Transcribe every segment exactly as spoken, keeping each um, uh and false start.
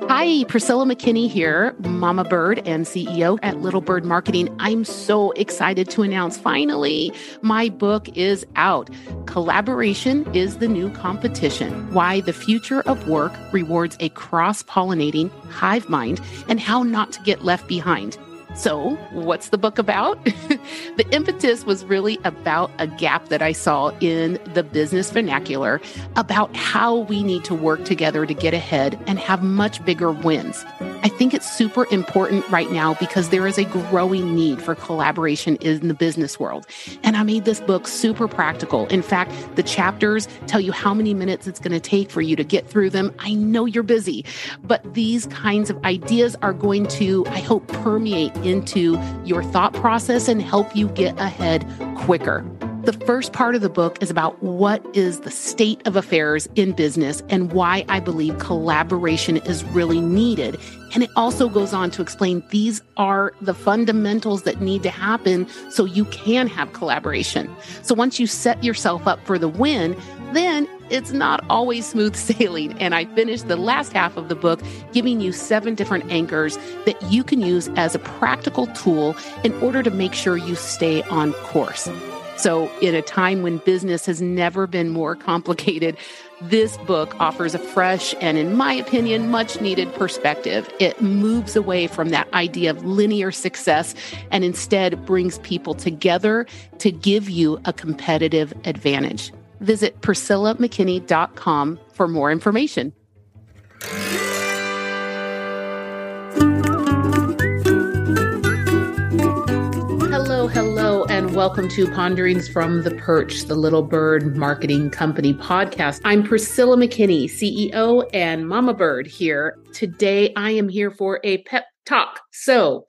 Hi, Priscilla McKinney here, Mama Bird and C E O at Little Bird Marketing. I'm so excited to announce finally my book is out. Collaboration is the new competition. Why the future of work rewards a cross-pollinating hive mind and how not to get left behind. So what's the book about? The impetus was really about a gap that I saw in the business vernacular about how we need to work together to get ahead and have much bigger wins. I think it's super important right now because there is a growing need for collaboration in the business world. And I made this book super practical. In fact, the chapters tell you how many minutes it's going to take for you to get through them. I know you're busy, but these kinds of ideas are going to, I hope, permeate into your thought process and help you get ahead quicker. The first part of the book is about what is the state of affairs in business and why I believe collaboration is really needed. And it also goes on to explain these are the fundamentals that need to happen so you can have collaboration. So once you set yourself up for the win, then it's not always smooth sailing. And I finished the last half of the book giving you seven different anchors that you can use as a practical tool in order to make sure you stay on course. So in a time when business has never been more complicated, this book offers a fresh and, in my opinion, much needed perspective. It moves away from that idea of linear success and instead brings people together to give you a competitive advantage. Visit priscilla mckinney dot com for more information. Hello, hello, and welcome to Ponderings from the Perch, the Little Bird Marketing Company podcast. I'm Priscilla McKinney, C E O and Mama Bird here. Today, I am here for a pep talk. So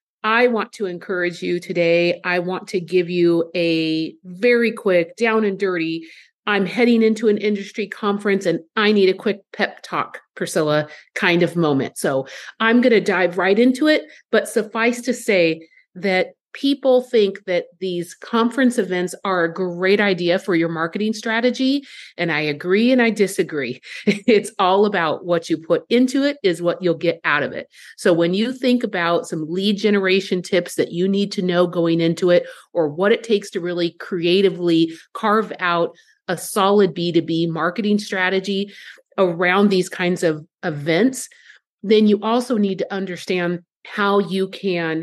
I want to encourage you today. I want to give you a very quick, down and dirty, I'm heading into an industry conference and I need a quick pep talk, Priscilla, kind of moment. So I'm going to dive right into it, but suffice to say that people think that these conference events are a great idea for your marketing strategy. And I agree and I disagree. It's all about what you put into it is what you'll get out of it. So when you think about some lead generation tips that you need to know going into it, or what it takes to really creatively carve out a solid B two B marketing strategy around these kinds of events, then you also need to understand how you can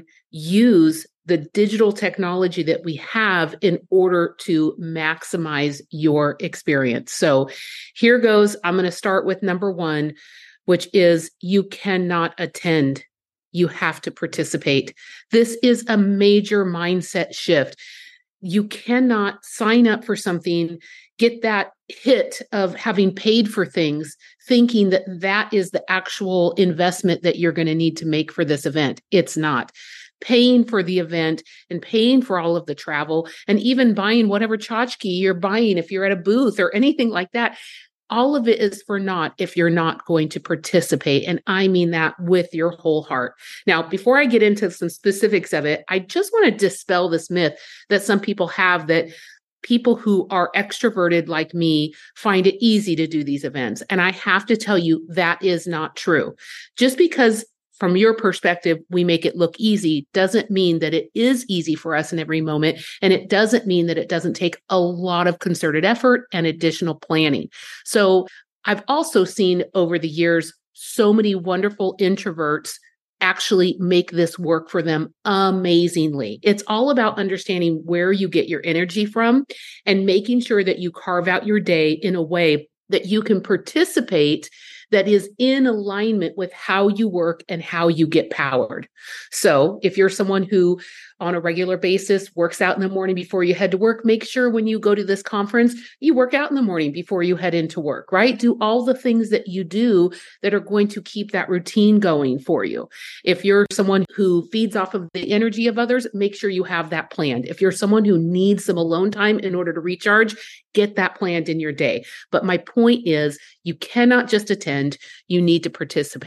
use the digital technology that we have in order to maximize your experience. So here goes. I'm going to start with number one, which is you cannot attend. You have to participate. This is a major mindset shift. You cannot sign up for something, get that hit of having paid for things, thinking that that is the actual investment that you're going to need to make for this event. It's not. Paying for the event and paying for all of the travel and even buying whatever tchotchke you're buying if you're at a booth or anything like that, all of it is for naught if you're not going to participate. And I mean that with your whole heart. Now, before I get into some specifics of it, I just want to dispel this myth that some people have that people who are extroverted like me find it easy to do these events. And I have to tell you, that is not true. Just because from your perspective, we make it look easy doesn't mean that it is easy for us in every moment. And it doesn't mean that it doesn't take a lot of concerted effort and additional planning. So I've also seen over the years, so many wonderful introverts actually make this work for them amazingly. It's all about understanding where you get your energy from and making sure that you carve out your day in a way that you can participate that is in alignment with how you work and how you get powered. So if you're someone who on a regular basis works out in the morning before you head to work, make sure when you go to this conference, you work out in the morning before you head into work, right? Do all the things that you do that are going to keep that routine going for you. If you're someone who feeds off of the energy of others, make sure you have that planned. If you're someone who needs some alone time in order to recharge, get that planned in your day. But my point is, you cannot just attend, you need to participate.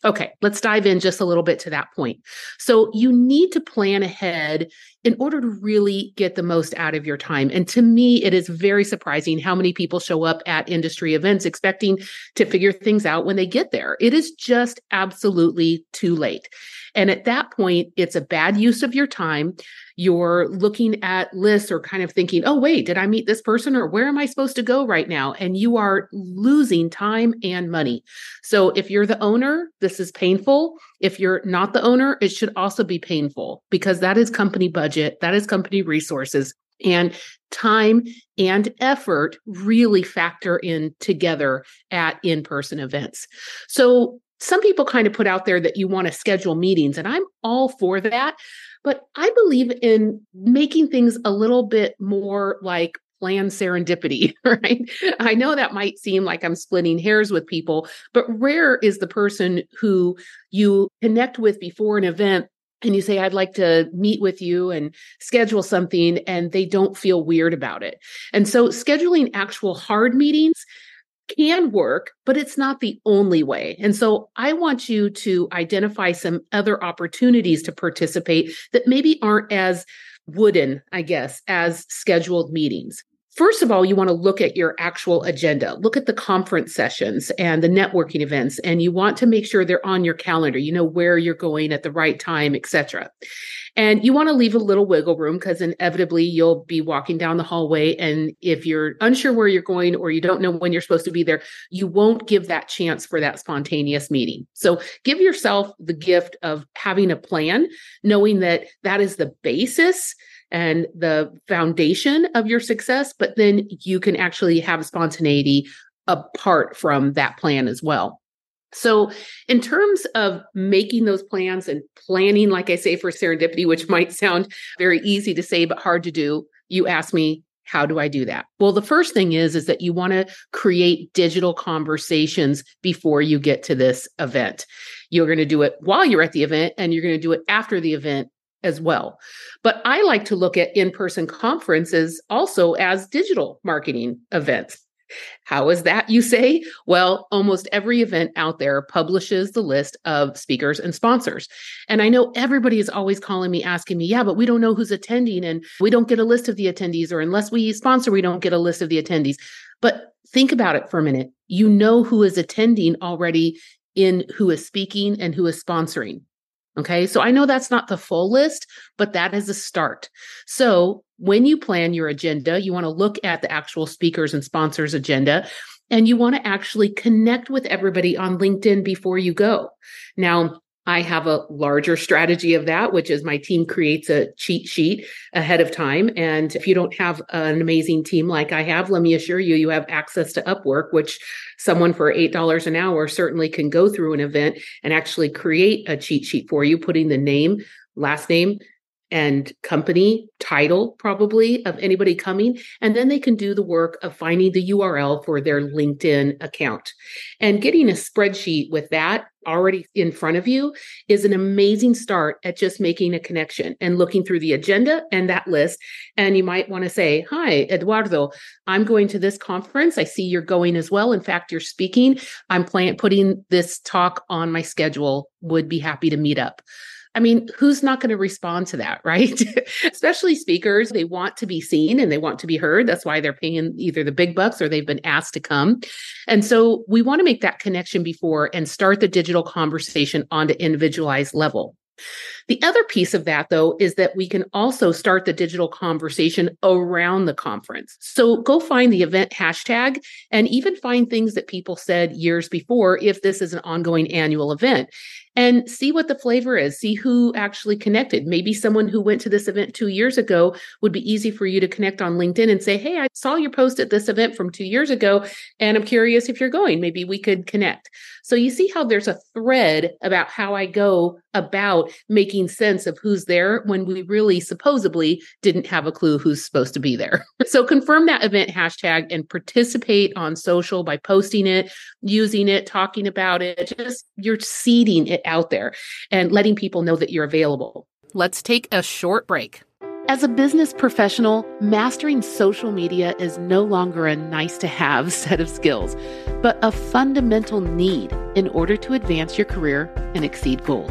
Okay, let's dive in just a little bit to that point. So you need to plan ahead in order to really get the most out of your time. And to me, it is very surprising how many people show up at industry events expecting to figure things out when they get there. It is just absolutely too late. And at that point, it's a bad use of your time. You're looking at lists or kind of thinking, oh, wait, did I meet this person or where am I supposed to go right now? And you are losing time and money. So if you're the owner, this is painful. If you're not the owner, it should also be painful because that is company budget, that is company resources, and time and effort really factor in together at in-person events. So some people kind of put out there that you want to schedule meetings, and I'm all for that. But I believe in making things a little bit more like planned serendipity, right? I know that might seem like I'm splitting hairs with people, but rare is the person who you connect with before an event and you say, I'd like to meet with you and schedule something, and they don't feel weird about it. And so scheduling actual hard meetings can work, but it's not the only way. And so I want you to identify some other opportunities to participate that maybe aren't as wooden, I guess, as scheduled meetings. First of all, you want to look at your actual agenda. Look at the conference sessions and the networking events, and you want to make sure they're on your calendar. You know where you're going at the right time, et cetera. And you want to leave a little wiggle room because inevitably you'll be walking down the hallway. And if you're unsure where you're going or you don't know when you're supposed to be there, you won't give that chance for that spontaneous meeting. So give yourself the gift of having a plan, knowing that that is the basis and the foundation of your success, but then you can actually have spontaneity apart from that plan as well. So in terms of making those plans and planning, like I say, for serendipity, which might sound very easy to say, but hard to do, you ask me, how do I do that? Well, the first thing is, is that you want to create digital conversations before you get to this event. You're going to do it while you're at the event, and you're going to do it after the event as well. But I like to look at in-person conferences also as digital marketing events. How is that, you say? Well, almost every event out there publishes the list of speakers and sponsors. And I know everybody is always calling me, asking me, yeah, but we don't know who's attending and we don't get a list of the attendees, or unless we sponsor, we don't get a list of the attendees. But think about it for a minute. You know who is attending already in who is speaking and who is sponsoring. Okay, so I know that's not the full list, but that is a start. So when you plan your agenda, you want to look at the actual speakers and sponsors agenda, and you want to actually connect with everybody on LinkedIn before you go. Now, I have a larger strategy of that, which is my team creates a cheat sheet ahead of time. And if you don't have an amazing team like I have, let me assure you, you have access to Upwork, which someone for eight dollars an hour certainly can go through an event and actually create a cheat sheet for you, putting the name, last name, and company title probably of anybody coming. And then they can do the work of finding the U R L for their LinkedIn account. And getting a spreadsheet with that already in front of you is an amazing start at just making a connection and looking through the agenda and that list. And you might want to say, hi, Eduardo, I'm going to this conference. I see you're going as well. In fact, you're speaking. I'm plan- putting this talk on my schedule. Would be happy to meet up. I mean, who's not going to respond to that, right? Especially speakers, they want to be seen and they want to be heard. That's why they're paying either the big bucks or they've been asked to come. And so we want to make that connection before and start the digital conversation on an individualized level. The other piece of that, though, is that we can also start the digital conversation around the conference. So go find the event hashtag and even find things that people said years before if this is an ongoing annual event. And see what the flavor is. See who actually connected. Maybe someone who went to this event two years ago would be easy for you to connect on LinkedIn and say, hey, I saw your post at this event from two years ago, and I'm curious if you're going. Maybe we could connect. So you see how there's a thread about how I go about making sense of who's there when we really supposedly didn't have a clue who's supposed to be there. So confirm that event hashtag and participate on social by posting it, using it, talking about it. Just you're seeding it out there and letting people know that you're available. Let's take a short break. As a business professional, mastering social media is no longer a nice-to-have set of skills, but a fundamental need in order to advance your career and exceed goals.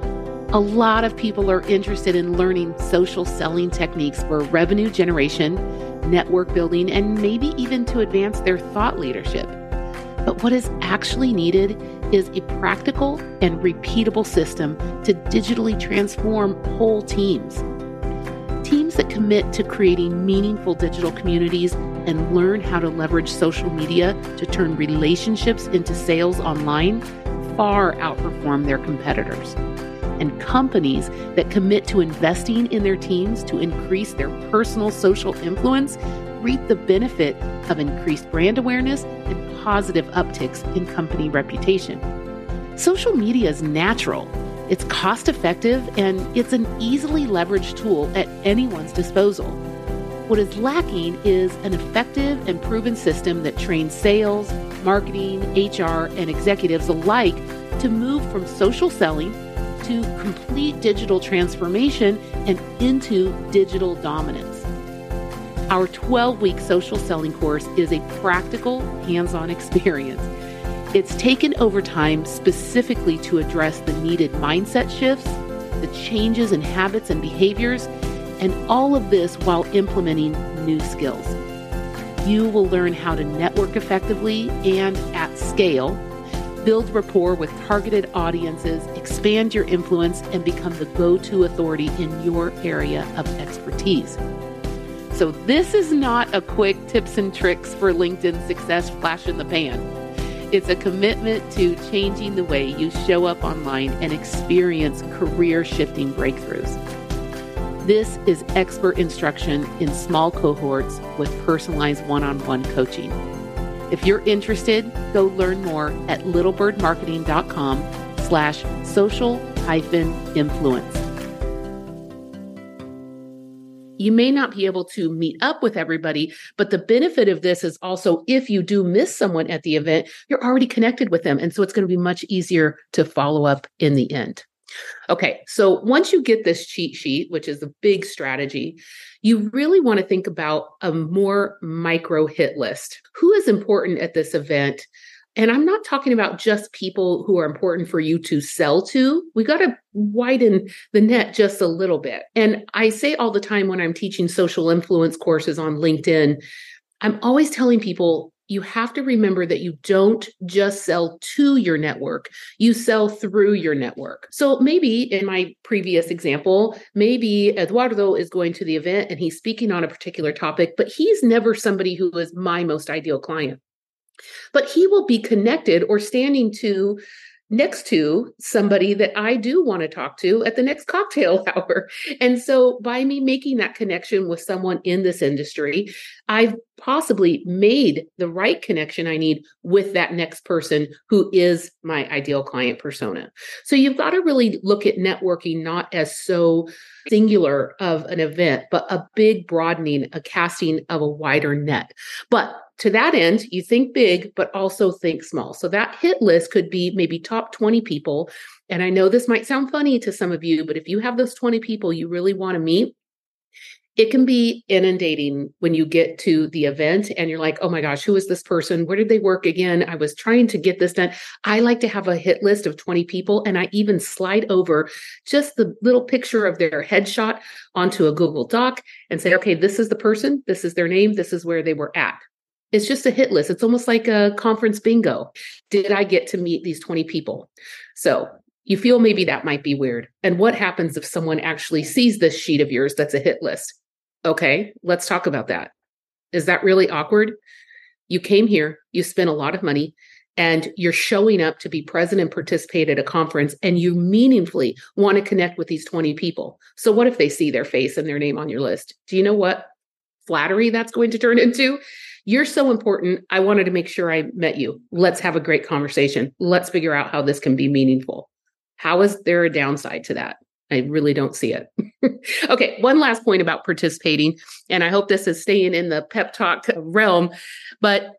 A lot of people are interested in learning social selling techniques for revenue generation, network building, and maybe even to advance their thought leadership. But what is actually needed is a practical and repeatable system to digitally transform whole teams. Teams that commit to creating meaningful digital communities and learn how to leverage social media to turn relationships into sales online far outperform their competitors. And companies that commit to investing in their teams to increase their personal social influence reap the benefit of increased brand awareness and positive upticks in company reputation. Social media is natural. It's cost-effective, and it's an easily leveraged tool at anyone's disposal. What is lacking is an effective and proven system that trains sales, marketing, H R, and executives alike to move from social selling to complete digital transformation and into digital dominance. Our twelve-week social selling course is a practical, hands-on experience. It's taken over time specifically to address the needed mindset shifts, the changes in habits and behaviors, and all of this while implementing new skills. You will learn how to network effectively and at scale, build rapport with targeted audiences, expand your influence, and become the go-to authority in your area of expertise. So this is not a quick tips and tricks for LinkedIn success flash in the pan. It's a commitment to changing the way you show up online and experience career-shifting breakthroughs. This is expert instruction in small cohorts with personalized one-on-one coaching. If you're interested, go learn more at littlebirdmarketing.com slash social hyphen influence. You may not be able to meet up with everybody, but the benefit of this is also if you do miss someone at the event, you're already connected with them. And so it's going to be much easier to follow up in the end. Okay, so once you get this cheat sheet, which is a big strategy, you really want to think about a more micro hit list. Who is important at this event? And I'm not talking about just people who are important for you to sell to. We got to widen the net just a little bit. And I say all the time when I'm teaching social influence courses on LinkedIn, I'm always telling people, you have to remember that you don't just sell to your network, you sell through your network. So maybe in my previous example, maybe Eduardo is going to the event and he's speaking on a particular topic, but he's never somebody who is my most ideal client. But he will be connected or standing to next to somebody that I do want to talk to at the next cocktail hour. And so by me making that connection with someone in this industry, I've possibly made the right connection I need with that next person who is my ideal client persona. So you've got to really look at networking not as so singular of an event, but a big broadening, a casting of a wider net. But to that end, you think big, but also think small. So that hit list could be maybe top twenty people. And I know this might sound funny to some of you, but if you have those twenty people you really want to meet, it can be inundating when you get to the event and you're like, oh my gosh, who is this person? Where did they work again? I was trying to get this done. I like to have a hit list of twenty people, and I even slide over just the little picture of their headshot onto a Google Doc and say, okay, this is the person, this is their name, this is where they were at. It's just a hit list. It's almost like a conference bingo. Did I get to meet these twenty people? So you feel maybe that might be weird. And what happens if someone actually sees this sheet of yours that's a hit list? Okay, let's talk about that. Is that really awkward? You came here, you spent a lot of money, and you're showing up to be present and participate at a conference, and you meaningfully want to connect with these twenty people. So what if they see their face and their name on your list? Do you know what flattery that's going to turn into? You're so important. I wanted to make sure I met you. Let's have a great conversation. Let's figure out how this can be meaningful. How is there a downside to that? I really don't see it. Okay, one last point about participating, and I hope this is staying in the pep talk realm, but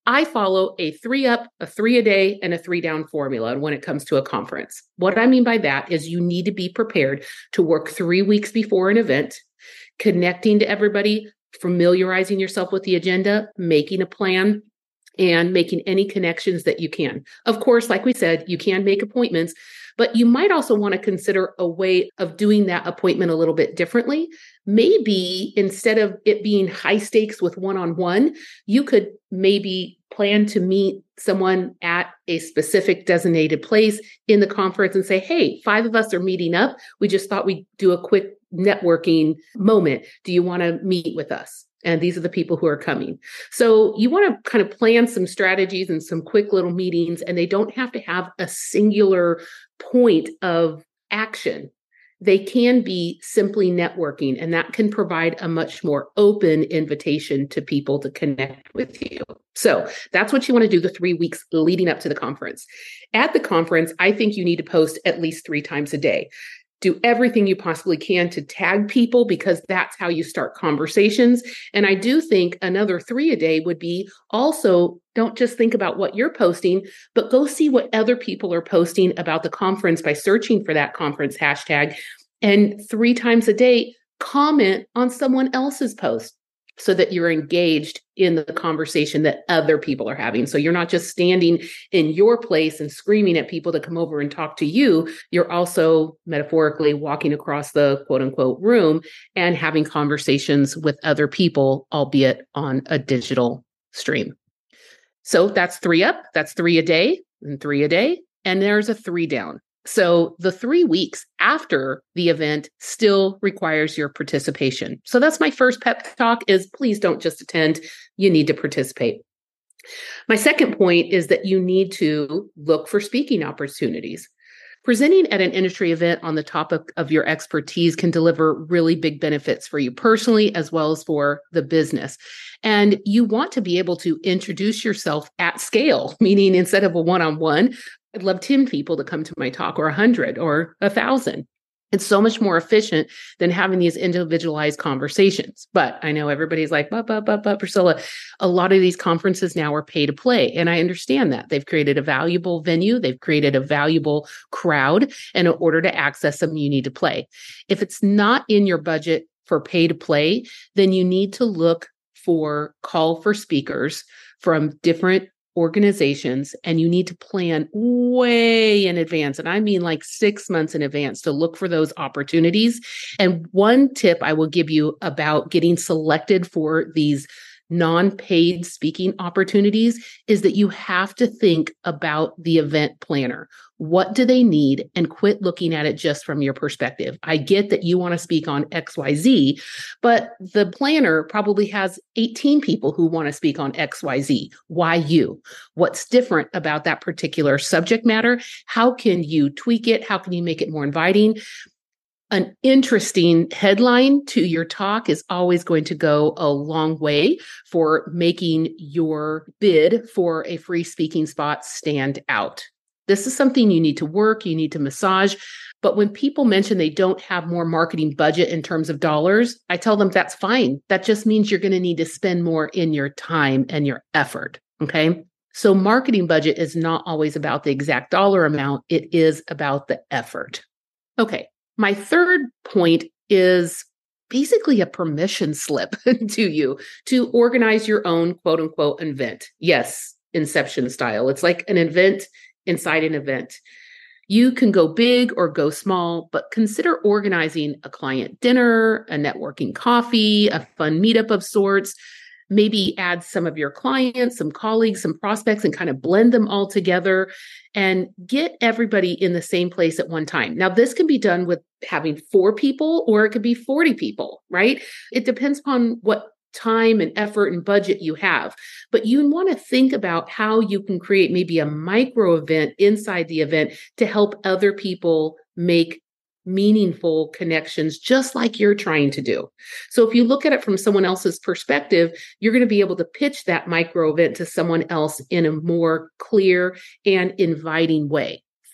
I follow a three up, a three a day, and a three down formula when it comes to a conference. What I mean by that is you need to be prepared to work three weeks before an event, connecting to everybody, familiarizing yourself with the agenda, making a plan, and making any connections that you can. Of course, like we said, you can make appointments, but you might also want to consider a way of doing that appointment a little bit differently. Maybe instead of it being high stakes with one-on-one, you could maybe plan to meet someone at a specific designated place in the conference and say, hey, five of us are meeting up. We just thought we'd do a quick networking moment. Do you want to meet with us? And these are the people who are coming. So you want to kind of plan some strategies and some quick little meetings, and they don't have to have a singular point of action. They can be simply networking, and that can provide a much more open invitation to people to connect with you. So that's what you want to do the three weeks leading up to the conference. At the conference, I think you need to post at least three times a day. Do everything you possibly can to tag people, because that's how you start conversations. And I do think another three a day would be also, don't just think about what you're posting, but go see what other people are posting about the conference by searching for that conference hashtag. And three times a day, comment on someone else's post so that you're engaged in the conversation that other people are having. So you're not just standing in your place and screaming at people to come over and talk to you. You're also metaphorically walking across the quote unquote room and having conversations with other people, albeit on a digital stream. So that's three up, that's three a day and three a day. And there's a three down. So the three weeks after the event still requires your participation. So that's my first pep talk is please don't just attend. You need to participate. My second point is that you need to look for speaking opportunities. Presenting at an industry event on the topic of your expertise can deliver really big benefits for you personally, as well as for the business. And you want to be able to introduce yourself at scale, meaning instead of a one-on-one, I'd love ten people to come to my talk, or one hundred or one thousand. It's so much more efficient than having these individualized conversations. But I know everybody's like, but, but, but, but, Priscilla, a lot of these conferences now are pay to play. And I understand that. They've created a valuable venue. They've created a valuable crowd. And in order to access them, you need to play. If it's not in your budget for pay to play, then you need to look for call for speakers from different organizations, and you need to plan way in advance. And I mean like six months in advance to look for those opportunities. And one tip I will give you about getting selected for these non-paid speaking opportunities is that you have to think about the event planner. What do they need? And quit looking at it just from your perspective. I get that you want to speak on X Y Z, but the planner probably has eighteen people who want to speak on X Y Z. Why you? What's different about that particular subject matter? How can you tweak it? How can you make it more inviting? An interesting headline to your talk is always going to go a long way for making your bid for a free speaking spot stand out. This is something you need to work, you need to massage. But when people mention they don't have more marketing budget in terms of dollars, I tell them that's fine. That just means you're going to need to spend more in your time and your effort. Okay. So marketing budget is not always about the exact dollar amount. It is about the effort. Okay. My third point is basically a permission slip to you to organize your own quote unquote event. Yes, Inception style. It's like an event inside an event. You can go big or go small, but consider organizing a client dinner, a networking coffee, a fun meetup of sorts. Maybe add some of your clients, some colleagues, some prospects, and kind of blend them all together and get everybody in the same place at one time. Now, this can be done with having four people, or it could be forty people, right? It depends upon what time and effort and budget you have. But you want to think about how you can create maybe a micro event inside the event to help other people make meaningful connections, just like you're trying to do. So if you look at it from someone else's perspective, you're going to be able to pitch that micro event to someone else in a more clear and inviting way.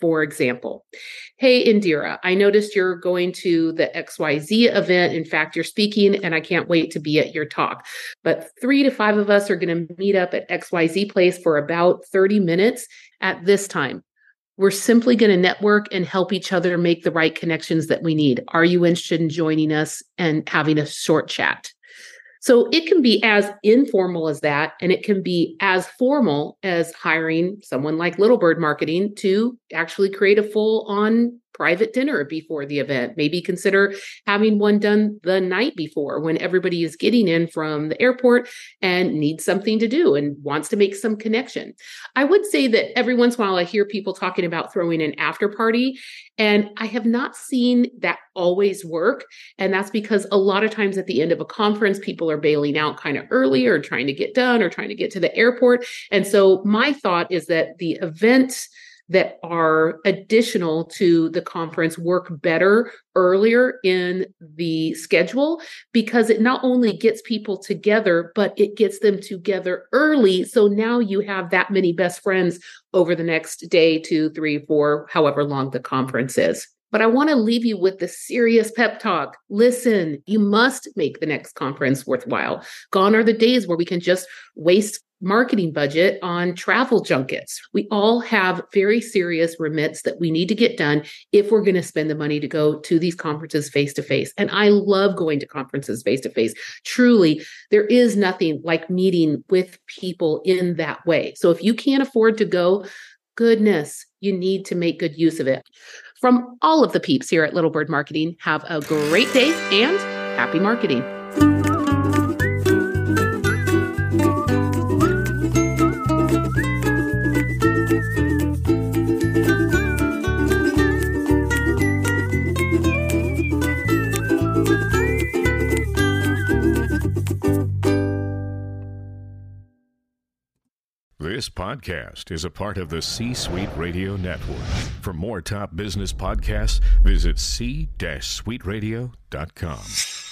For example, hey, Indira, I noticed you're going to the X Y Z event. In fact, you're speaking and I can't wait to be at your talk. But three to five of us are going to meet up at X Y Z place for about thirty minutes at this time. We're simply going to network and help each other make the right connections that we need. Are you interested in joining us and having a short chat? So it can be as informal as that, and it can be as formal as hiring someone like Little Bird Marketing to actually create a full-on private dinner before the event. Maybe consider having one done the night before when everybody is getting in from the airport and needs something to do and wants to make some connection. I would say that every once in a while I hear people talking about throwing an after party, and I have not seen that always work. And that's because a lot of times at the end of a conference, people are bailing out kind of early or trying to get done or trying to get to the airport. And so my thought is that the events that are additional to the conference work better earlier in the schedule, because it not only gets people together, but it gets them together early. So now you have that many best friends over the next day, two, three, four, however long the conference is. But I want to leave you with the serious pep talk. Listen, you must make the next conference worthwhile. Gone are the days where we can just waste marketing budget on travel junkets. We all have very serious remits that we need to get done if we're going to spend the money to go to these conferences face to face. And I love going to conferences face to face. Truly, there is nothing like meeting with people in that way. So if you can't afford to go, goodness, you need to make good use of it. From all of the peeps here at Little Bird Marketing, have a great day and happy marketing. This podcast is a part of the C-Suite Radio Network. For more top business podcasts, visit c suite radio dot com.